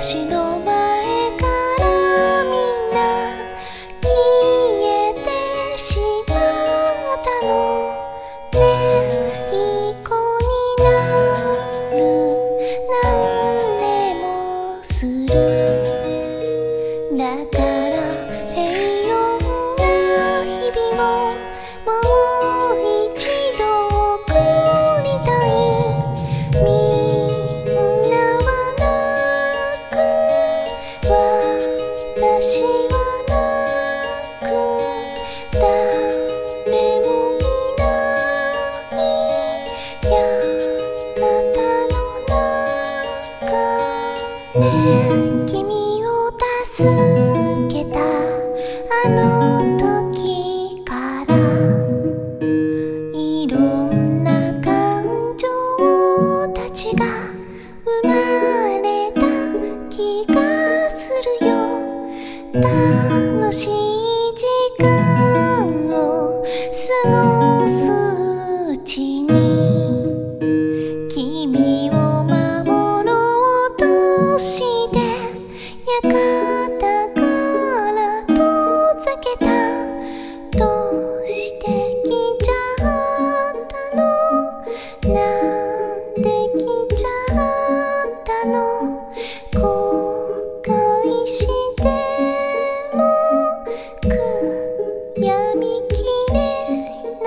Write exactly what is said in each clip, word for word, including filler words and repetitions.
私の前からみんな消えてしまったのね。いい子になる何年もする。だから平穏な日々をもう一度送りたい。みんなは泣く、私は泣く。誰もいないやなたの中ね。君を助けたあの時からいろんな感情たちが生まれた気がするよ。楽しい時間を過ごすうちに君を守ろうとして館から遠ざけた。どうして来ちゃったの、なんで来ちゃったの。後悔しても悔やみきれない。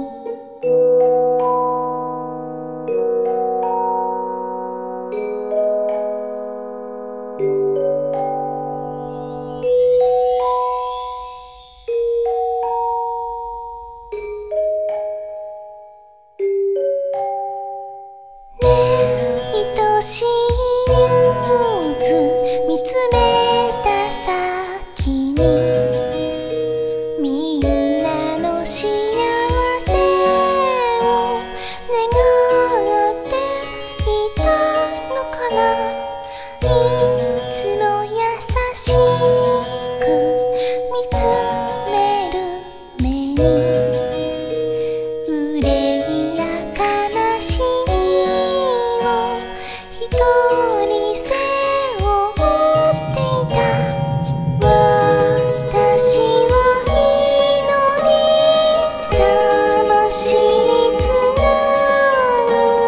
ねえ愛しいリューズ見つめた先にみんなの幸せを願っていたのかな。いつも優しく見つめる目に憂いや悲しみを一人背負っていた。私は祈り魂つなぐ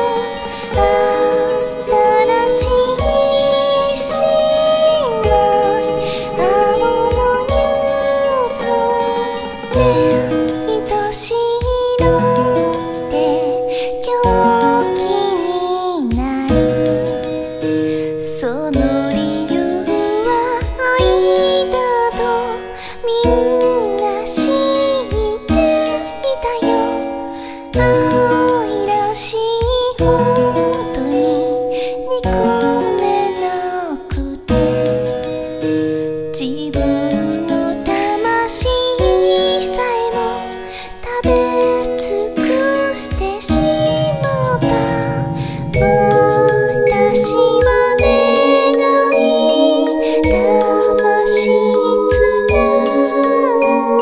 新しい姉妹青のニュースね。愛しい色って狂気になる。その理由は愛だとみんな知っていたよ。愛らしいほどに憎めなくて自分の魂さえも食べ尽くしてしまった。私は願い魂つなぐ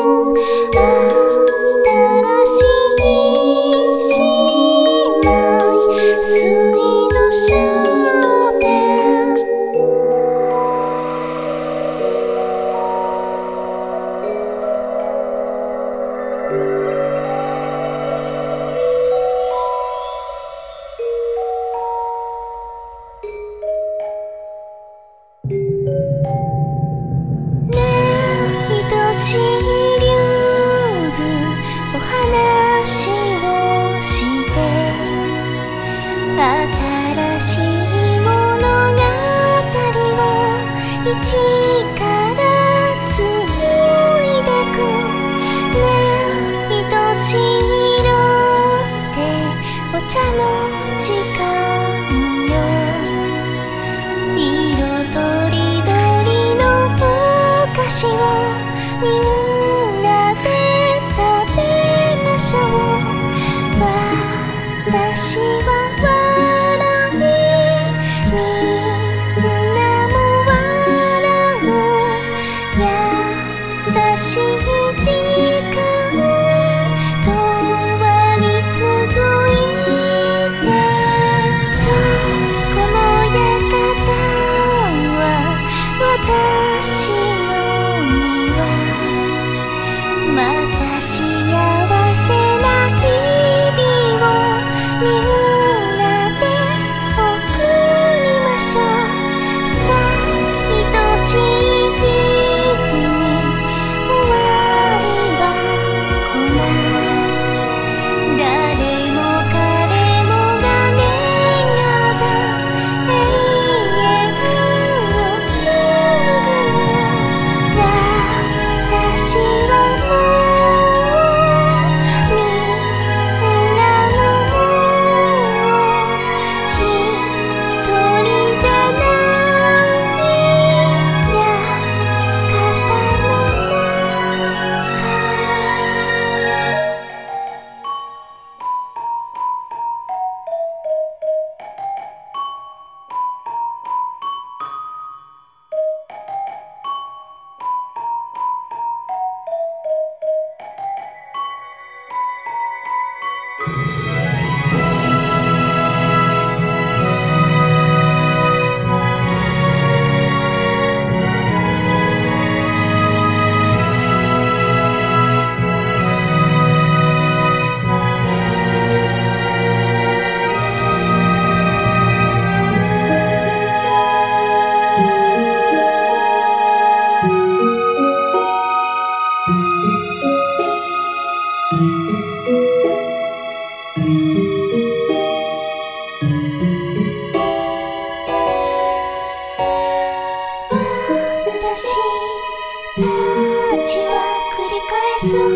新しい姉妹水の商店。ねえ愛しいリューズお話をして新しい物語を一から紡いでく。ねえ愛しい色ってお茶の時間よ。色とりどりのお菓子をみんなで食べましょう。私は笑いみんなも笑う。 そう